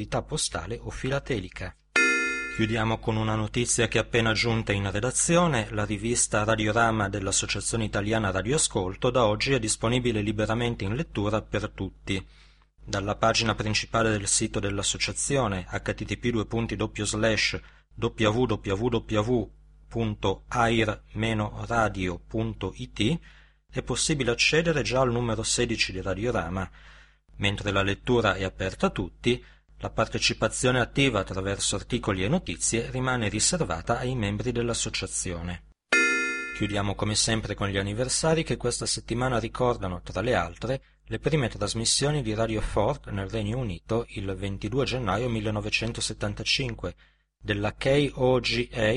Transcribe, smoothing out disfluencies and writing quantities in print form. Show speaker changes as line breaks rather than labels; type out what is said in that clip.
postale o filatelica. Chiudiamo con una notizia che è appena giunta in redazione. La rivista Radiorama dell'Associazione Italiana Radioascolto da oggi è disponibile liberamente in lettura per tutti. Dalla pagina principale del sito dell'associazione http://www.air-radio.it è possibile accedere già al numero 16 di Radiorama. Mentre la lettura è aperta a tutti, la partecipazione attiva attraverso articoli e notizie rimane riservata ai membri dell'associazione. Chiudiamo come sempre con gli anniversari che questa settimana ricordano, tra le altre, le prime trasmissioni di Radio 4 nel Regno Unito il 22 gennaio 1975, della KOGA